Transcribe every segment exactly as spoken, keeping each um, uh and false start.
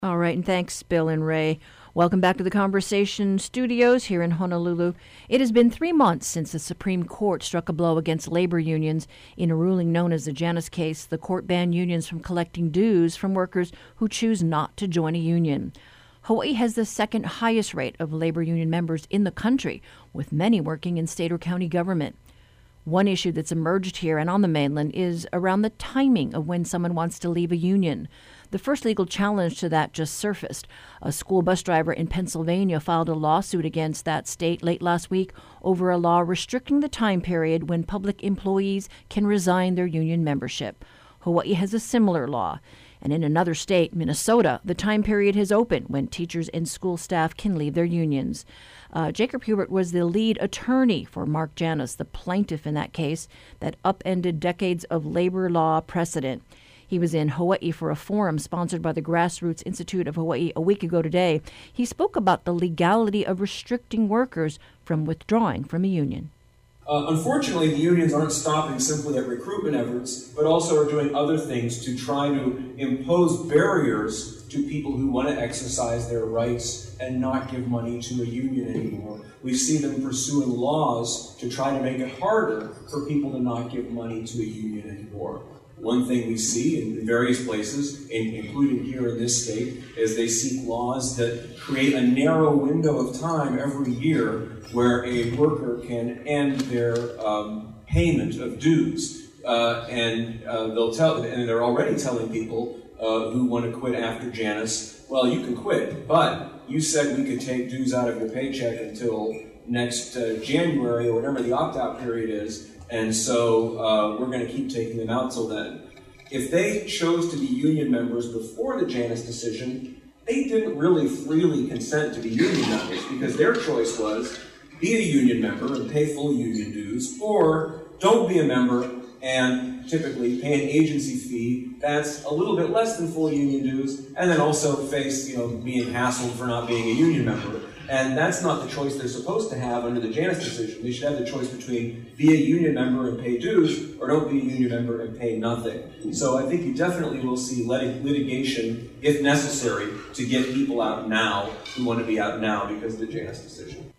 All right, and thanks, Bill and Ray. Welcome back to the Conversation Studios here in Honolulu. It has been three months since the Supreme Court struck a blow against labor unions in a ruling known as the Janus case. The court banned unions from collecting dues from workers who choose not to join a union. Hawaii has the second highest rate of labor union members in the country, with many working in state or county government. One issue that's emerged here and on the mainland is around the timing of when someone wants to leave a union. The first legal challenge to that just surfaced. A school bus driver in Pennsylvania filed a lawsuit against that state late last week over a law restricting the time period when public employees can resign their union membership. Hawaii has a similar law. And in another state, Minnesota, the time period has opened when teachers and school staff can leave their unions. Uh, Jacob Hubert was the lead attorney for Mark Janus, the plaintiff in that case that upended decades of labor law precedent. He was in Hawaii for a forum sponsored by the Grassroots Institute of Hawaii a week ago today. He spoke about the legality of restricting workers from withdrawing from a union. Uh, unfortunately, the unions aren't stopping simply at recruitment efforts, but also are doing other things to try to impose barriers to people who want to exercise their rights and not give money to a union anymore. We see them pursuing laws to try to make it harder for people to not give money to a union anymore. One thing we see in various places, including here in this state, is they seek laws that create a narrow window of time every year where a worker can end their um, payment of dues. Uh, and uh, they'll tell, and they're already telling people uh, who want to quit after Janus, well, you can quit, but you said we could take dues out of your paycheck until next uh, January or whatever the opt-out period is. And so uh, we're going to keep taking them out till then. If they chose to be union members before the Janus decision, they didn't really freely consent to be union members because their choice was be a union member and pay full union dues, or don't be a member and typically pay an agency fee that's a little bit less than full union dues, and then also face, you know, being hassled for not being a union member. And that's not the choice they're supposed to have under the Janus decision. They should have the choice between be a union member and pay dues, or don't be a union member and pay nothing. So I think you definitely will see lit- litigation, if necessary, to get people out now who want to be out now because of the Janus decision.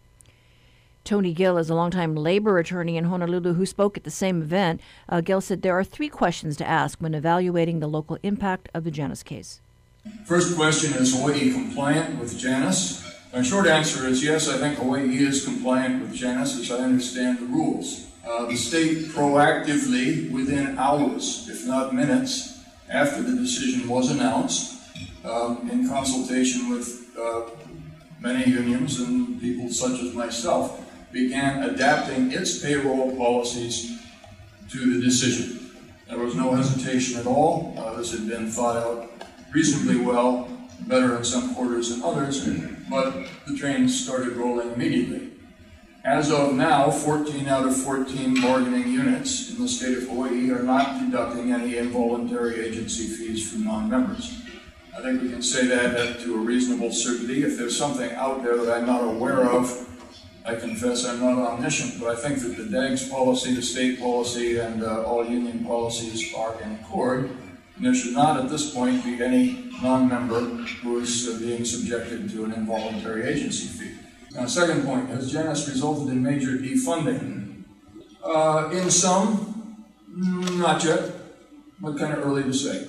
Tony Gill is a longtime labor attorney in Honolulu who spoke at the same event. Uh, Gill said there are three questions to ask when evaluating the local impact of the Janus case. First question, is Hawaii compliant with Janus? My short answer is yes, I think Hawaii is compliant with Janus as I understand the rules. Uh, the state proactively, within hours, if not minutes, after the decision was announced, um, in consultation with uh, many unions and people such as myself, began adapting its payroll policies to the decision. There was no hesitation at all. Uh, this had been thought out reasonably well, better in some quarters than others, but the trains started rolling immediately. As of now, fourteen out of fourteen bargaining units in the state of Hawaii are not deducting any involuntary agency fees from non-members. I think we can say that to a reasonable certainty. If there's something out there that I'm not aware of, I confess I'm not omniscient, but I think that the D A G's policy, the state policy, and uh, all union policies are in accord. And there should not at this point be any non-member who is uh, being subjected to an involuntary agency fee. Now, second point, has Janus resulted in major defunding? Uh, in some, not yet, but kind of early to say.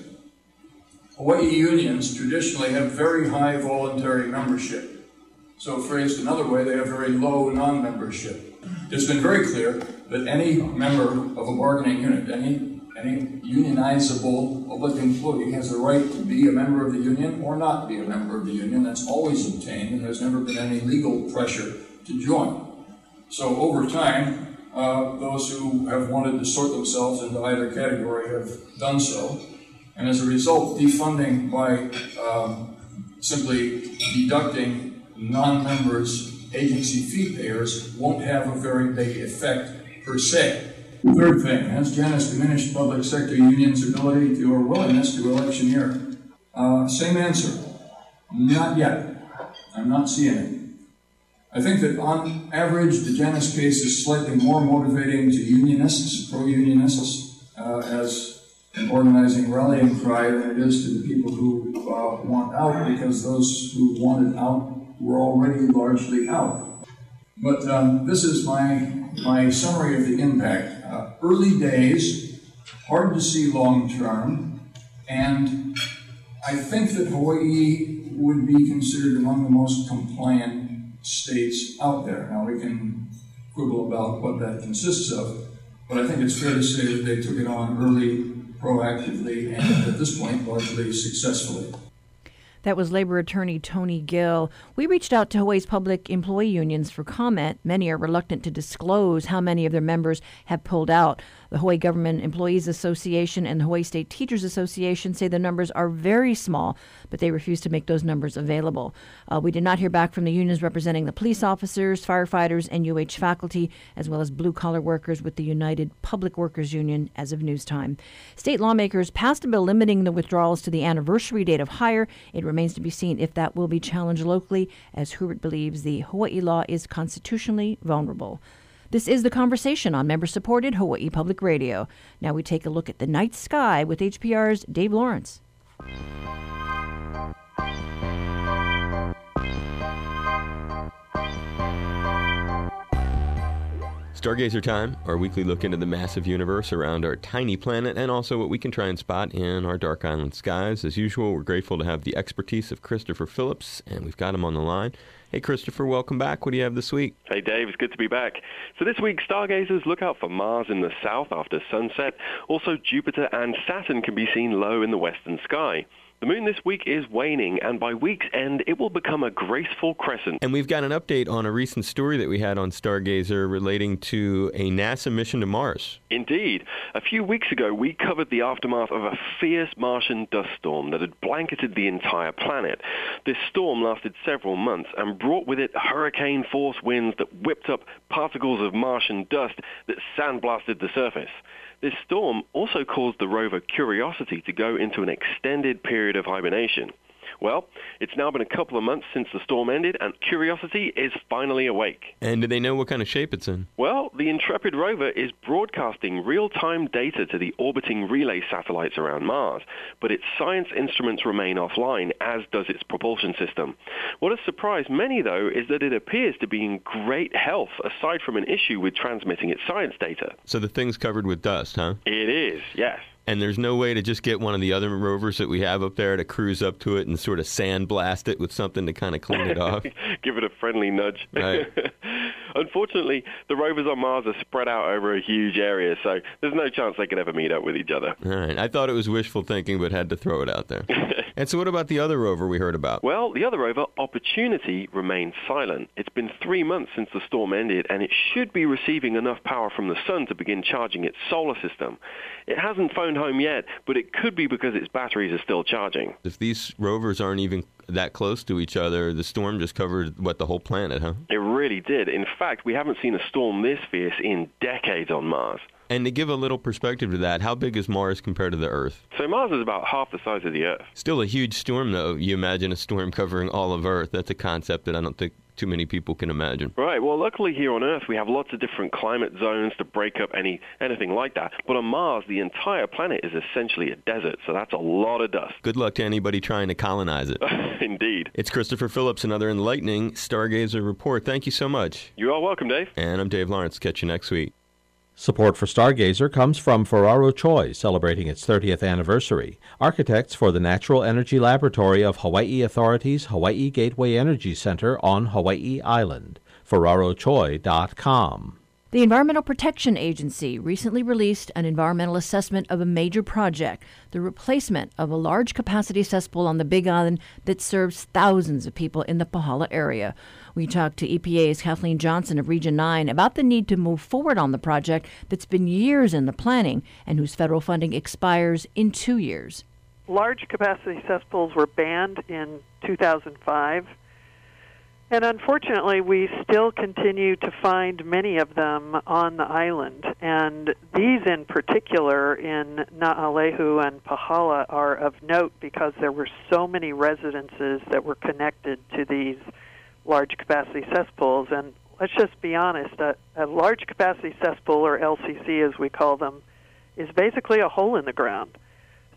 Hawaii unions traditionally have very high voluntary membership. So phrased another way, they have very low non-membership. It's been very clear that any member of a bargaining unit, any, any unionizable public employee has a right to be a member of the union or not be a member of the union. That's always obtained, and there's never been any legal pressure to join. So over time, uh, those who have wanted to sort themselves into either category have done so. And as a result, defunding by um, simply deducting non-members, agency fee payers, won't have a very big effect per se. Third thing, has Janus diminished public sector unions' ability to or willingness to electioneer? Uh, same answer. Not yet. I'm not seeing it. I think that on average, the Janus case is slightly more motivating to unionists, pro-unionists, uh, as an organizing rallying cry than it is to the people who uh, want out, because those who wanted out were already largely out. But um, this is my my summary of the impact. Uh, early days, hard to see long term, and I think that Hawaii would be considered among the most compliant states out there. Now we can quibble about what that consists of, but I think it's fair to say that they took it on early, proactively, and at this point, largely successfully. That was labor attorney Tony Gill. We reached out to Hawaii's public employee unions for comment. Many are reluctant to disclose how many of their members have pulled out. The Hawaii Government Employees Association and the Hawaii State Teachers Association say the numbers are very small, but they refuse to make those numbers available. Uh, we did not hear back from the unions representing the police officers, firefighters, and U H faculty, as well as blue-collar workers with the United Public Workers Union as of news time. State lawmakers passed a bill limiting the withdrawals to the anniversary date of hire. It remains to be seen if that will be challenged locally, as Hubert believes the Hawaii law is constitutionally vulnerable. This is The Conversation on member-supported Hawaii Public Radio. Now we take a look at the night sky with H P R's Dave Lawrence. Stargazer Time, our weekly look into the massive universe around our tiny planet, and also what we can try and spot in our dark island skies. As usual, we're grateful to have the expertise of Christopher Phillips, and we've got him on the line. Hey, Christopher, welcome back. What do you have this week? Hey, Dave. It's good to be back. So this week, stargazers look out for Mars in the south after sunset. Also, Jupiter and Saturn can be seen low in the western sky. The moon this week is waning, and by week's end, it will become a graceful crescent. And we've got an update on a recent story that we had on Stargazer relating to a NASA mission to Mars. Indeed. A few weeks ago, we covered the aftermath of a fierce Martian dust storm that had blanketed the entire planet. This storm lasted several months and brought with it hurricane-force winds that whipped up particles of Martian dust that sandblasted the surface. This storm also caused the rover Curiosity to go into an extended period of hibernation. Well, it's now been a couple of months since the storm ended, and Curiosity is finally awake. And do they know what kind of shape it's in? Well, the Intrepid rover is broadcasting real-time data to the orbiting relay satellites around Mars, but its science instruments remain offline, as does its propulsion system. What has surprised many, though, is that it appears to be in great health, aside from an issue with transmitting its science data. So the thing's covered with dust, huh? It is, yes. And there's no way to just get one of the other rovers that we have up there to cruise up to it and sort of sandblast it with something to kind of clean it off? Give it a friendly nudge. Right. Unfortunately, the rovers on Mars are spread out over a huge area, so there's no chance they could ever meet up with each other. All right. I thought it was wishful thinking, but had to throw it out there. And so what about the other rover we heard about? Well, the other rover, Opportunity, remains silent. It's been three months since the storm ended, and it should be receiving enough power from the sun to begin charging its solar system. It hasn't phoned home yet, but it could be because its batteries are still charging. If these rovers aren't even that close to each other, the storm just covered, what, the whole planet, huh? It really did. In fact, we haven't seen a storm this fierce in decades on Mars. And to give a little perspective to that, how big is Mars compared to the Earth? So Mars is about half the size of the Earth. Still a huge storm, though. You imagine a storm covering all of Earth. That's a concept that I don't think too many people can imagine. Right. Well, luckily here on Earth, we have lots of different climate zones to break up any anything like that. But on Mars, the entire planet is essentially a desert, so that's a lot of dust. Good luck to anybody trying to colonize it. Indeed. It's Christopher Phillips, another enlightening Stargazer report. Thank you so much. You are welcome, Dave. And I'm Dave Lawrence. Catch you next week. Support for Stargazer comes from Ferraro Choi, celebrating its thirtieth anniversary. Architects for the Natural Energy Laboratory of Hawaii Authority's Hawaii Gateway Energy Center on Hawaii Island. Ferraro Choi dot com. The Environmental Protection Agency recently released an environmental assessment of a major project, the replacement of a large capacity cesspool on the Big Island that serves thousands of people in the Pahala area. We talked to E P A's Kathleen Johnson of Region nine about the need to move forward on the project that's been years in the planning and whose federal funding expires in two years. Large capacity cesspools were banned in two thousand five. And unfortunately, we still continue to find many of them on the island. And these in particular in Na'alehu and Pahala are of note because there were so many residences that were connected to these large capacity cesspools. And let's just be honest, a, a large capacity cesspool, or L C C as we call them, is basically a hole in the ground.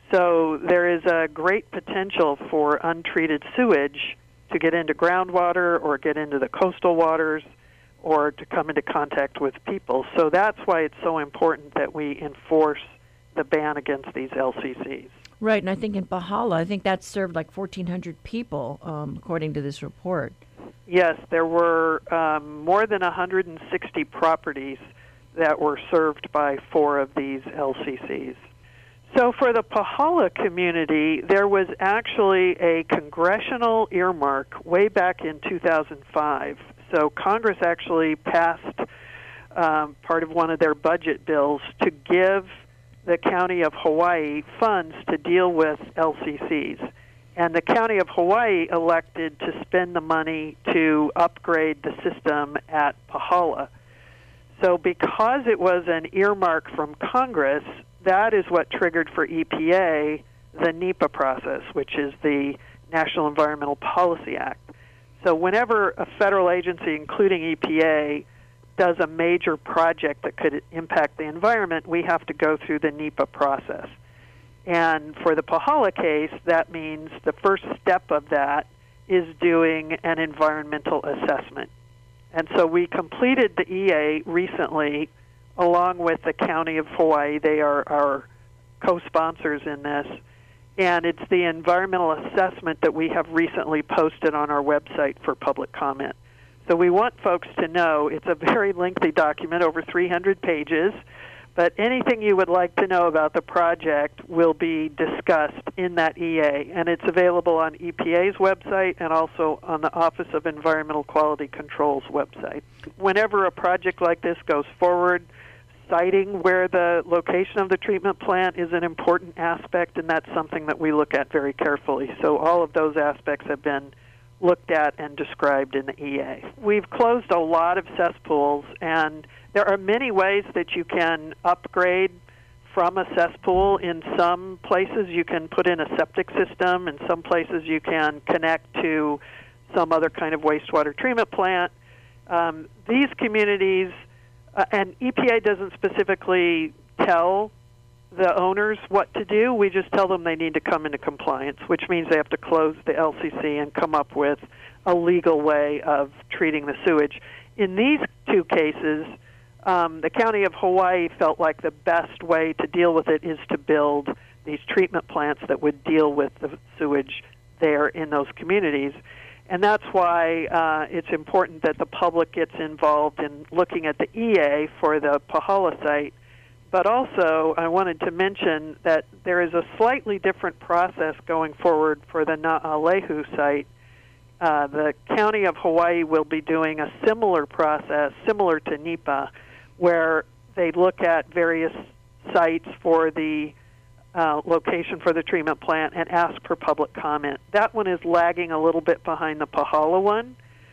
So there is a great potential for untreated sewage to get into groundwater or get into the coastal waters or to come into contact with people. So that's why it's so important that we enforce the ban against these L C Cs. Right, and I think in Pahala, I think that served like fourteen hundred people, um, according to this report. Yes, there were um, more than one hundred sixty properties that were served by four of these L C Cs. So for the Pahala community, there was actually a congressional earmark way back in two thousand five. So Congress actually passed um, part of one of their budget bills to give the County of Hawaii funds to deal with L C Cs. And the County of Hawaii elected to spend the money to upgrade the system at Pahala. So because it was an earmark from Congress, that is what triggered for E P A the NEPA process, which is the National Environmental Policy Act. So whenever a federal agency, including E P A, does a major project that could impact the environment, we have to go through the NEPA process. And for the Pahala case, that means the first step of that is doing an environmental assessment. And so we completed the E A recently along with the County of Hawaii. They are our co-sponsors in this. And it's the environmental assessment that we have recently posted on our website for public comment. So we want folks to know it's a very lengthy document, over three hundred pages, but anything you would like to know about the project will be discussed in that E A, and it's available on E P A's website and also on the Office of Environmental Quality Control's website. Whenever a project like this goes forward, citing where the location of the treatment plant is an important aspect, and that's something that we look at very carefully. So all of those aspects have been looked at and described in the E A. We've closed a lot of cesspools, and there are many ways that you can upgrade from a cesspool. In some places you can put in a septic system, in some places you can connect to some other kind of wastewater treatment plant. Um, these communities, uh, and E P A doesn't specifically tell the owners what to do. We just tell them they need to come into compliance, which means they have to close the L C C and come up with a legal way of treating the sewage. In these two cases, um, the County of Hawaii felt like the best way to deal with it is to build these treatment plants that would deal with the sewage there in those communities. And that's why uh, it's important that the public gets involved in looking at the E A for the Pahala site. But also, I wanted to mention that there is a slightly different process going forward for the Na'alehu site. Uh, the County of Hawaii will be doing a similar process, similar to NEPA, where they look at various sites for the uh, location for the treatment plant and ask for public comment. That one is lagging a little bit behind the Pahala one.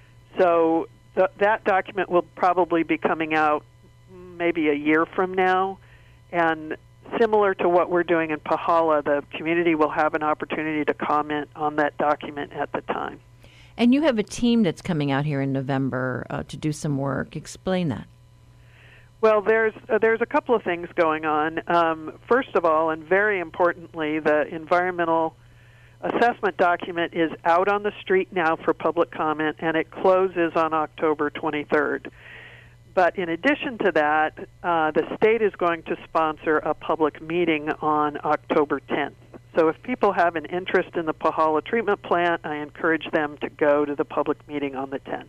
So th- that document will probably be coming out maybe a year from now. And similar to what we're doing in Pahala, the community will have an opportunity to comment on that document at the time. And you have a team that's coming out here in November uh, to do some work. Explain that. Well, there's uh, there's a couple of things going on. Um, first of all, and very importantly, the environmental assessment document is out on the street now for public comment, and it closes on October twenty-third. But in addition to that, uh, the state is going to sponsor a public meeting on October tenth. So if people have an interest in the Pahala treatment plant, I encourage them to go to the public meeting on the tenth.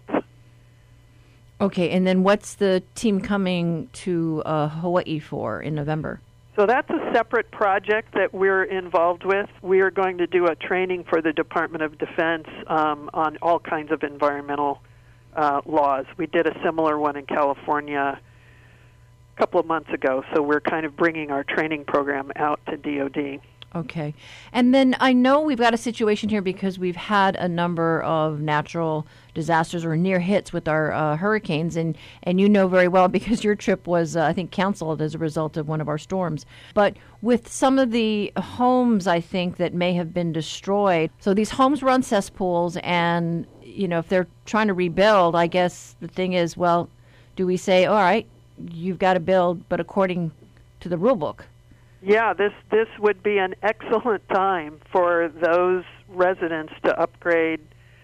Okay, and then what's the team coming to uh, Hawaii for in November? So that's a separate project that we're involved with. We are going to do a training for the Department of Defense um, on all kinds of environmental Uh, laws. We did a similar one in California a couple of months ago, so we're kind of bringing our training program out to D O D. Okay. And then I know we've got a situation here because we've had a number of natural disasters or near hits with our uh, hurricanes, and, and you know very well because your trip was, uh, I think, canceled as a result of one of our storms. But with some of the homes, I think, that may have been destroyed, so these homes were on cesspools, and, you know, if they're trying to rebuild, I guess the thing is, well, do we say, all right, you've got to build, but according to the rule book? Yeah, this this would be an excellent time for those residents to upgrade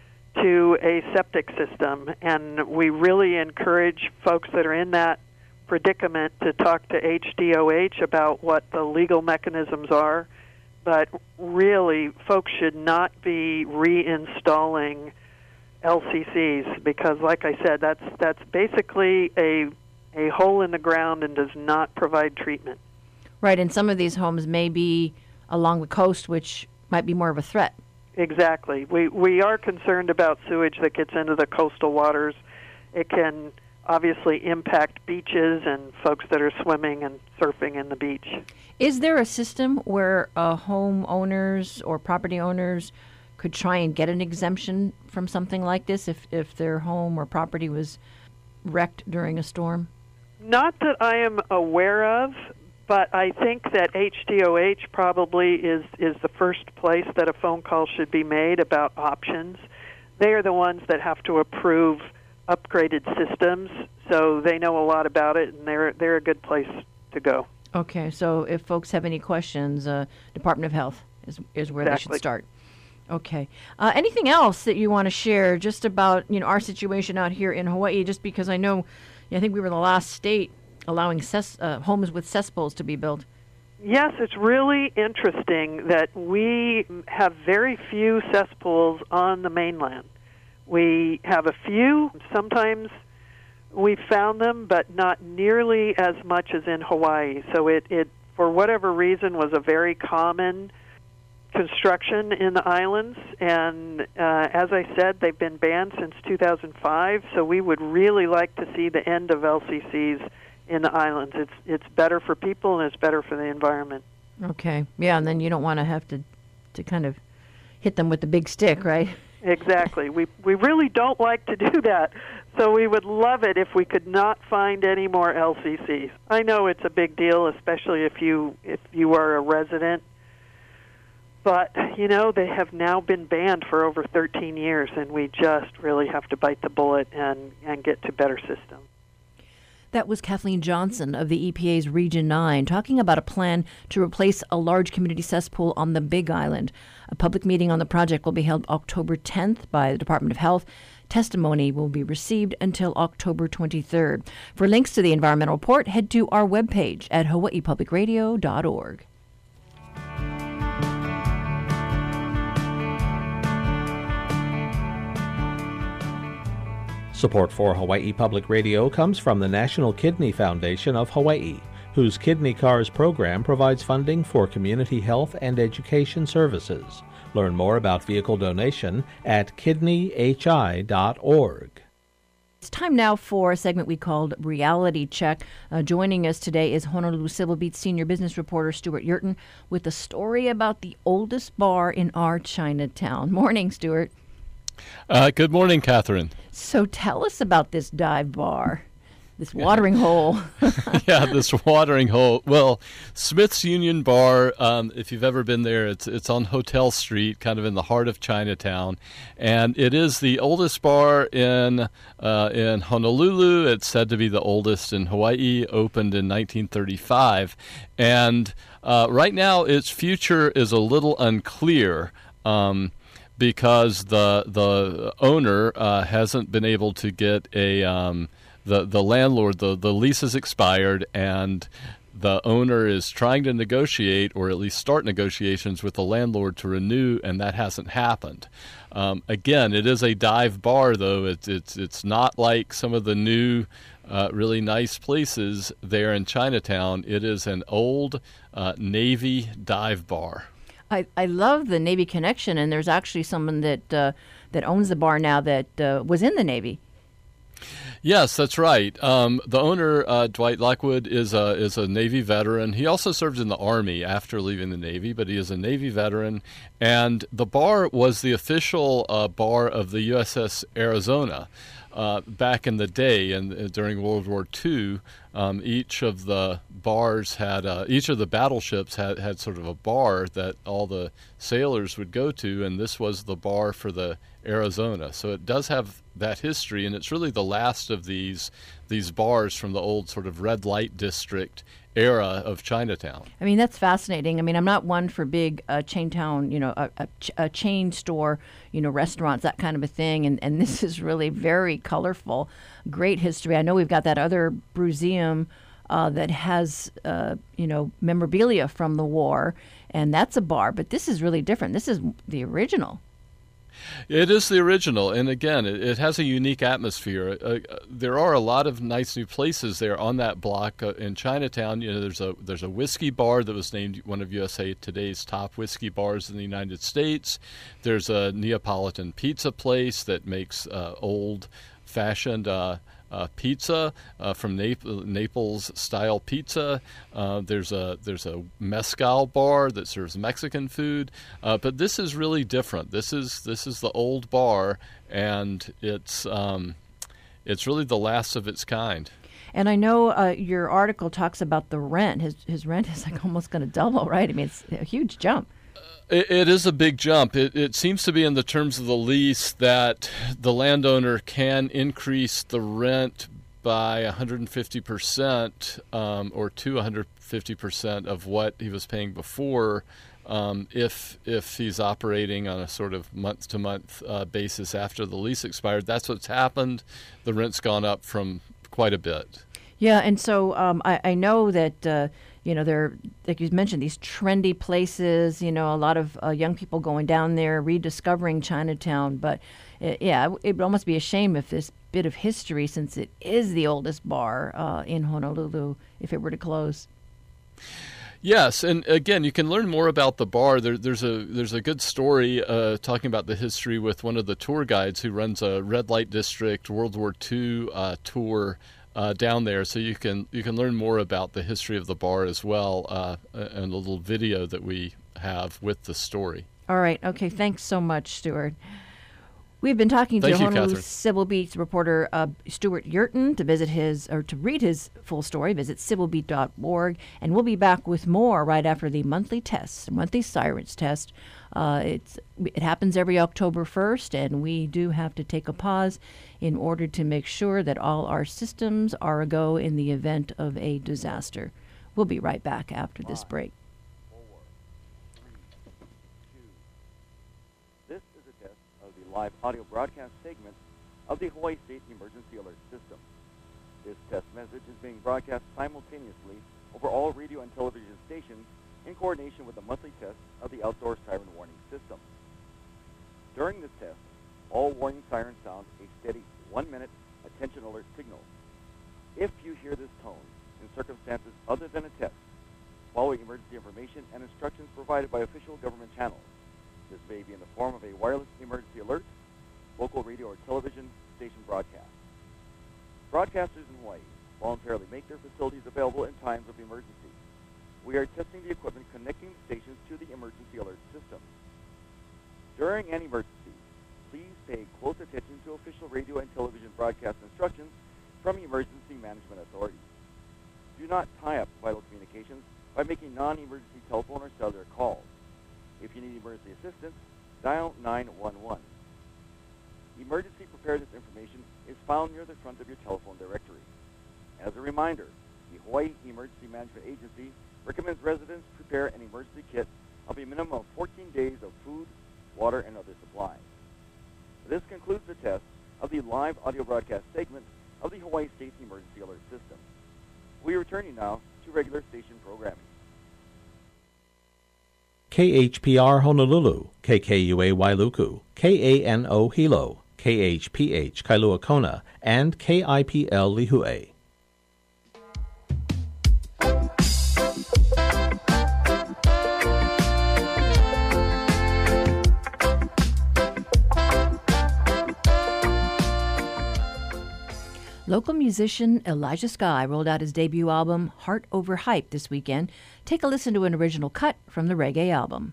to a septic system, and we really encourage folks that are in that predicament to talk to H D O H about what the legal mechanisms are. But really, folks should not be reinstalling L C Cs because, like I said, that's that's basically a a hole in the ground and does not provide treatment. Right, and some of these homes may be along the coast, which might be more of a threat. Exactly. We we are concerned about sewage that gets into the coastal waters. It can obviously impact beaches and folks that are swimming and surfing in the beach. Is there a system where uh, homeowners or property owners could try and get an exemption from something like this if, if their home or property was wrecked during a storm? Not that I am aware of, but I think that H D O H probably is, is the first place that a phone call should be made about options. They are the ones that have to approve upgraded systems, so they know a lot about it, and they're they're a good place to go. Okay, so if folks have any questions, uh, Department of Health is is where Exactly. they should start. Okay. Uh, anything else that you want to share just about, you know, our situation out here in Hawaii? Just because I know, I think we were the last state allowing cess- uh, homes with cesspools to be built. Yes, it's really interesting that we have very few cesspools on the mainland. We have a few. Sometimes we found them, but not nearly as much as in Hawaii. So it, it for whatever reason, was a very common construction in the islands. And uh, as I said, they've been banned since two thousand five, so we would really like to see the end of L C Cs in the islands. It's it's better for people and it's better for the environment. Okay. Yeah, and then you don't want to have to, to kind of hit them with the big stick, right? Exactly. We we really don't like to do that. So we would love it if we could not find any more L C Cs. I know it's a big deal, especially if you if you are a resident. But, you know, they have now been banned for over thirteen years, and we just really have to bite the bullet and, and get to better systems. That was Kathleen Johnson of the E P A's Region nine talking about a plan to replace a large community cesspool on the Big Island. A public meeting on the project will be held October tenth by the Department of Health. Testimony will be received until October twenty-third. For links to the environmental report, head to our webpage at hawaii public radio dot org. Support for Hawaii Public Radio comes from the National Kidney Foundation of Hawaii, whose Kidney Cars program provides funding for community health and education services. Learn more about vehicle donation at kidney h i dot org. It's time now for a segment we called Reality Check. Uh, joining us today is Honolulu Civil Beat senior business reporter Stuart Yurton with a story about the oldest bar in our Chinatown. Morning, Stuart. Uh, good morning, Catherine. So tell us about this dive bar, this watering hole. Yeah, this watering hole. Well, Smith's Union Bar, um, if you've ever been there, it's it's on Hotel Street, kind of in the heart of Chinatown. And it is the oldest bar in uh, in Honolulu. It's said to be the oldest in Hawaii, opened in nineteen thirty-five. And uh, right now, its future is a little unclear. Um because the the owner uh, hasn't been able to get a um, the the landlord the the lease has expired, and the owner is trying to negotiate, or at least start negotiations with the landlord to renew, and that hasn't happened. Um, again, it is a dive bar, though. It's it's it's not like some of the new uh, really nice places there in Chinatown. It is an old uh, Navy dive bar. I, I love the Navy connection, and there's actually someone that uh, that owns the bar now that uh, was in the Navy. Yes, that's right. Um, the owner, uh, Dwight Lockwood, is a is a Navy veteran. He also served in the Army after leaving the Navy, but he is a Navy veteran. And the bar was the official uh, bar of the U S S Arizona uh, back in the day, and uh, during World War Two. Um, each of the bars had, uh, each of the battleships had, had sort of a bar that all the sailors would go to, and this was the bar for the Arizona. So it does have that history, and it's really the last of these these bars from the old sort of red light district era of Chinatown. I mean, that's fascinating. I mean, I'm not one for big uh, chain town, you know, a, a, ch- a chain store, you know, restaurants, that kind of a thing. And, and this is really very colorful, great history. I know we've got that other Bruseum uh, that has, uh, you know, memorabilia from the war, and that's a bar. But this is really different. This is the original. It is the original, and again, it, it has a unique atmosphere. Uh, there are a lot of nice new places there on that block uh, in Chinatown. You know, there's a there's a whiskey bar that was named one of U S A Today's top whiskey bars in the United States. There's a Neapolitan pizza place that makes uh, old-fashioned Uh, Uh, pizza uh, from Nap- Naples style pizza. Uh, there's a there's a mezcal bar that serves Mexican food, uh, but this is really different. This is this is the old bar, and it's um, it's really the last of its kind. And I know uh, your article talks about the rent. His his rent is like almost going to double, right? I mean, it's a huge jump. It, it is a big jump. It, it seems to be in the terms of the lease that the landowner can increase the rent by one hundred fifty percent um, or to one hundred fifty percent of what he was paying before um, if if he's operating on a sort of month-to-month uh, basis after the lease expired. That's what's happened. The rent's gone up from quite a bit. Yeah, and so um, I, I know that, uh, you know, there, like you mentioned, these trendy places, you know, a lot of uh, young people going down there, rediscovering Chinatown. But, uh, yeah, it would almost be a shame if this bit of history, since it is the oldest bar uh, in Honolulu, if it were to close. Yes, and again, you can learn more about the bar. There, there's a there's a good story uh, talking about the history with one of the tour guides who runs a red light district World War Two uh, tour uh, down there. So you can you can learn more about the history of the bar as well, uh, and a little video that we have with the story. All right. Okay. Thanks so much, Stuart. We've been talking Thank to you, Honolulu Catherine. Civil Beat reporter uh, Stuart Yurton. To visit his or to read his full story, visit civil beat dot org, and we'll be back with more right after the monthly test, monthly sirens test. Uh, it's it happens every October first, and we do have to take a pause in order to make sure that all our systems are a go in the event of a disaster. We'll be right back after this break. Live audio broadcast segment of the Hawaii State Emergency Alert System. This test message is being broadcast simultaneously over all radio and television stations in coordination with the monthly test of the Outdoor Siren Warning System. During this test, all warning sirens sound a steady one-minute attention alert signal. If you hear this tone in circumstances other than a test, follow emergency information and instructions provided by official government channels. This may be in the form of a wireless emergency alert, local radio or television station broadcast. Broadcasters in Hawaii voluntarily make their facilities available in times of emergency. We are testing the equipment connecting the stations to the emergency alert system. During an emergency, please pay close attention to official radio and television broadcast instructions from emergency management authorities. Do not tie up vital communications by making non-emergency telephone or cellular calls. If you need emergency assistance, dial nine one one. Emergency preparedness information is found near the front of your telephone directory. As a reminder, the Hawaii Emergency Management Agency recommends residents prepare an emergency kit of a minimum of fourteen days of food, water, and other supplies. This concludes the test of the live audio broadcast segment of the Hawaii State Emergency Alert System. We return you now to regular station programming. K H P R Honolulu, K K U A Wailuku, K A N O Hilo, K H P H Kailua Kona, and K I P L Lihue. Local musician Elijah Sky rolled out his debut album, Heart Over Hype, this weekend. Take a listen to an original cut from the reggae album.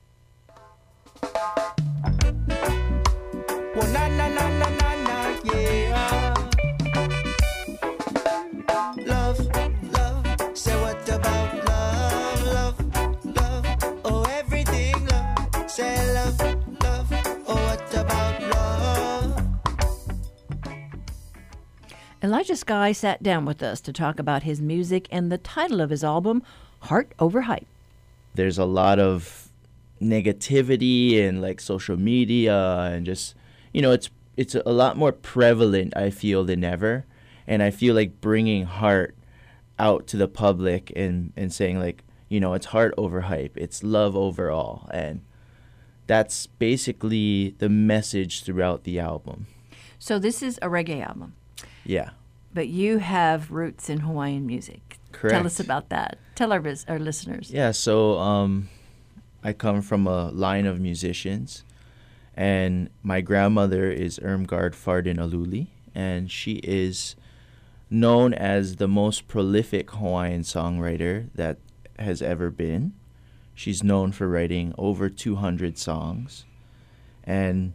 Well, na, na, na, na, na, na, yeah. Love, love, say what about love, love, love, oh everything love, say love, love, oh what about love. Elijah Sky sat down with us to talk about his music and the title of his album, Heart Over Hype. There's a lot of negativity in like social media and just, you know, it's it's a lot more prevalent, I feel, than ever. And I feel like bringing heart out to the public and, and saying like, you know, it's heart over hype. It's love over all. And that's basically the message throughout the album. So this is a reggae album. Yeah. But you have roots in Hawaiian music. Correct. Tell us about that. Tell our, vis- our listeners. Yeah, so um, I come from a line of musicians. And my grandmother is Irmgard Fardin Aluli. And she is known as the most prolific Hawaiian songwriter that has ever been. She's known for writing over two hundred songs. And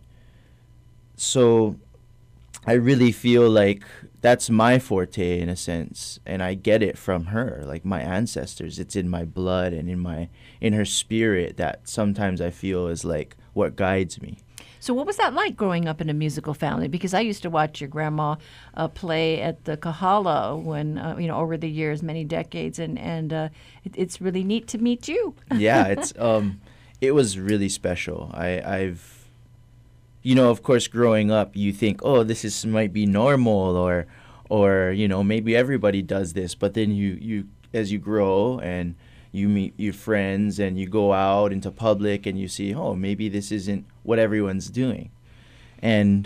so I really feel like that's my forte in a sense, and I get it from her, like my ancestors. It's in my blood and in my in her spirit that sometimes I feel is like what guides me. So what was that like growing up in a musical family? Because I used to watch your grandma uh, play at the Kahala when, uh, you know, over the years, many decades, and, and uh, it, it's really neat to meet you. Yeah, it's um, it was really special. I, I've, you know, of course, growing up, you think, oh, this is might be normal, or, or you know, maybe everybody does this. But then you, you as you grow and you meet your friends and you go out into public and you see, oh, maybe this isn't what everyone's doing. And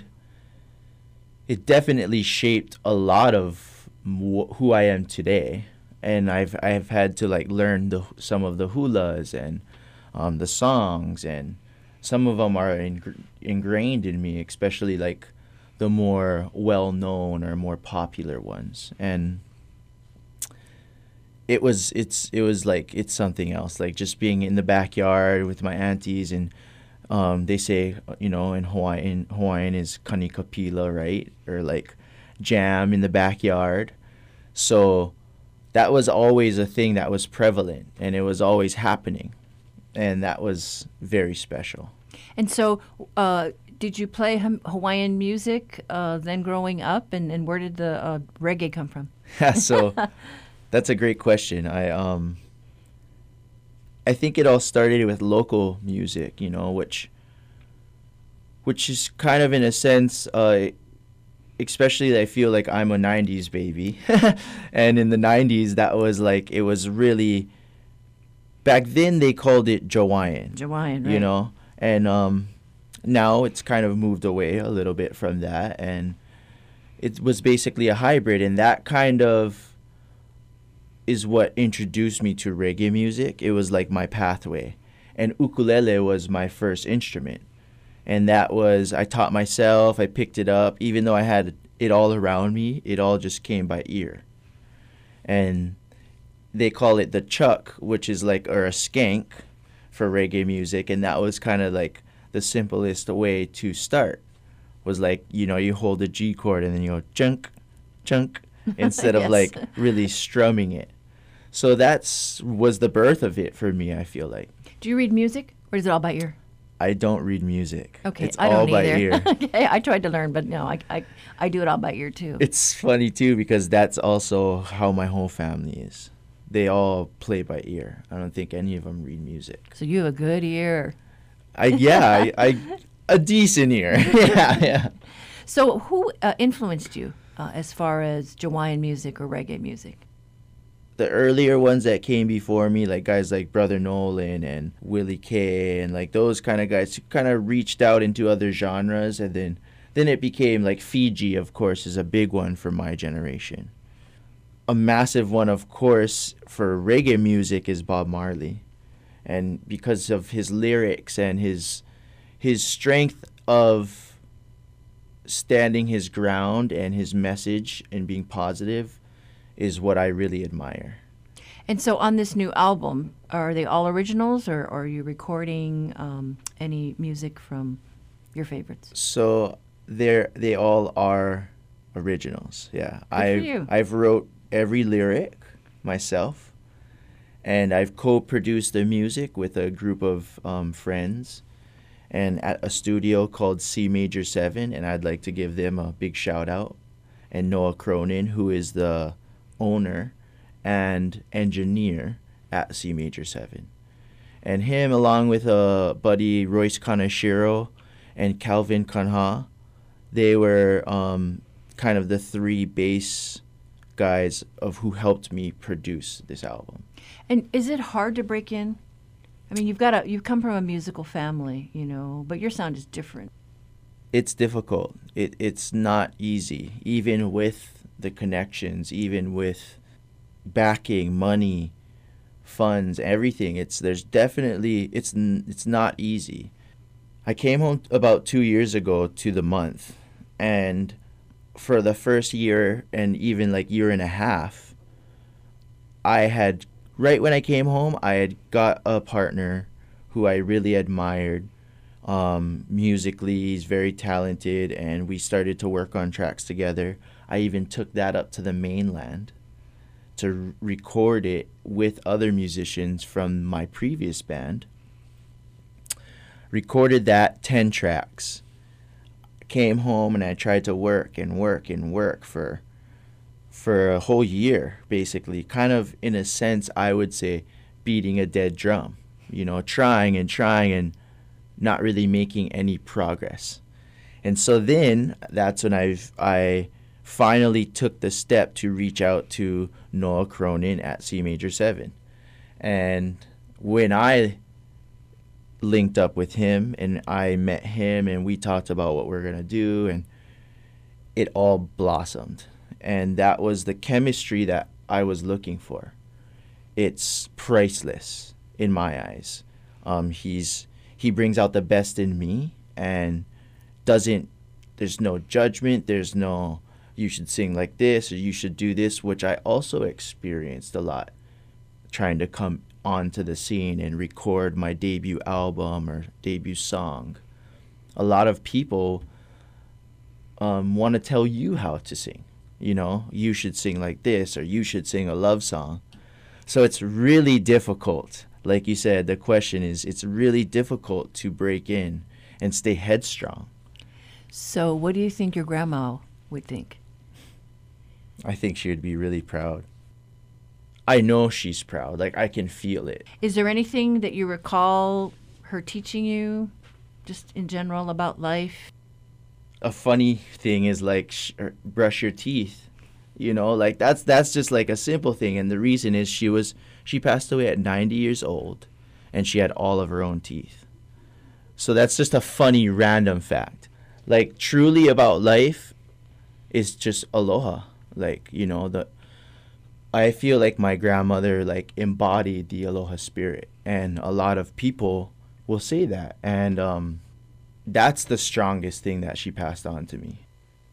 it definitely shaped a lot of wh- who I am today. And I've I've had to like learn the some of the hulas and um, the songs, and some of them are ing- ingrained in me, especially like the more well-known or more popular ones. And It was it's it was like it's something else, like just being in the backyard with my aunties, and um, they say, you know, in Hawaiian Hawaiian is kanikapila, right, or like jam in the backyard. So that was always a thing that was prevalent, and it was always happening, and that was very special. And so, uh, did you play Hawaiian music uh, then growing up, and, and where did the uh, reggae come from? So. That's a great question. I um I think it all started with local music, you know, which which is kind of in a sense, uh, especially I feel like I'm a nineties baby. And in the nineties, that was like, it was really, back then they called it Jawaiian. Jawaiian, right. You know, and um, now it's kind of moved away a little bit from that. And it was basically a hybrid, and that kind of is what introduced me to reggae music. It was like my pathway. And ukulele was my first instrument. And that was, I taught myself, I picked it up. Even though I had it all around me, it all just came by ear. And they call it the chuck, which is like, or a skank for reggae music. And that was kind of like the simplest way to start. Was like, you know, you hold a G chord and then you go chunk, chunk, instead Yes. of like really strumming it. So that's was the birth of it for me, I feel like. Do you read music, or is it all by ear? I don't read music. Okay, it's I all don't by either. ear. Okay, I tried to learn, but no, I, I, I do it all by ear too. It's funny too, because that's also how my whole family is. They all play by ear. I don't think any of them read music. So you have a good ear. I yeah, I, I a decent ear. yeah, yeah. So who uh, influenced you uh, as far as Jawaiian music or reggae music? The earlier ones that came before me, like guys like Brother Nolan and Willie K, and like those kind of guys who kind of reached out into other genres, and then then it became like Fiji, of course, is a big one for my generation. A massive one, of course, for reggae music is Bob Marley. And because of his lyrics and his his strength of standing his ground and his message and being positive is what I really admire. And so on this new album, are they all originals, or, or are you recording um, any music from your favorites? So they're they all are originals. Yeah. for I've you. I've wrote every lyric myself, and I've co-produced the music with a group of um, friends and at a studio called C Major seven, and I'd like to give them a big shout out. and Noah Cronin, who is the owner and engineer at C Major seven. And him, along with a buddy, Royce Kaneshiro and Calvin Kanha, they were um, kind of the three bass guys of who helped me produce this album. And is it hard to break in? I mean, you've got a you've come from a musical family, you know, but your sound is different. It's difficult. It it's not easy, even with the connections, even with backing, money, funds, everything. It's there's definitely it's it's not easy. I came home about two years ago to the month, and for the first year and even like year and a half, I had right when I came home, I had got a partner who I really admired. Um, musically, he's very talented, and we started to work on tracks together. I even took that up to the mainland to r- record it with other musicians from my previous band. Recorded that ten tracks. Came home and I tried to work and work and work for for a whole year, basically. Kind of, in a sense, I would say, beating a dead drum. You know, trying and trying and not really making any progress. And so then that's when I've I finally took the step to reach out to Noah Cronin at C Major seven. And when I linked up with him and I met him and we talked about what we're going to do, and it all blossomed. And that was the chemistry that I was looking for. It's priceless in my eyes. Um, he's he brings out the best in me and doesn't, there's no judgment, there's no, you should sing like this or you should do this, which I also experienced a lot trying to come onto the scene and record my debut album or debut song. A lot of people um, want to tell you how to sing. You know, you should sing like this or you should sing a love song. So it's really difficult. Like you said, the question is, it's really difficult to break in and stay headstrong. So what do you think your grandma would think? I think she would be really proud. I know she's proud. Like, I can feel it. Is there anything that you recall her teaching you, just in general, about life? A funny thing is, like, sh- brush your teeth. You know, like, that's that's just, like, a simple thing. And the reason is she was, she passed away at ninety years old, and she had all of her own teeth. So that's just a funny, random fact. Like, truly about life is just aloha. Like, you know, the... I feel like my grandmother like embodied the aloha spirit, and a lot of people will say that, and um, that's the strongest thing that she passed on to me.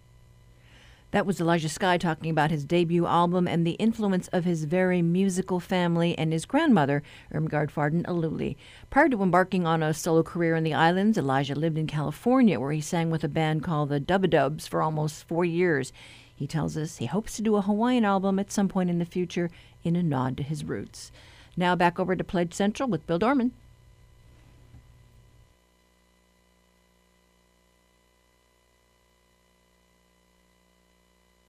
That was Elijah Sky talking about his debut album and the influence of his very musical family and his grandmother, Irmgard Farden Aluli. Prior to embarking on a solo career in the islands, Elijah lived in California, where he sang with a band called the Dubba-Dubs for almost four years. He tells us he hopes to do a Hawaiian album at some point in the future in a nod to his roots. Now back over to Pledge Central with Bill Dorman.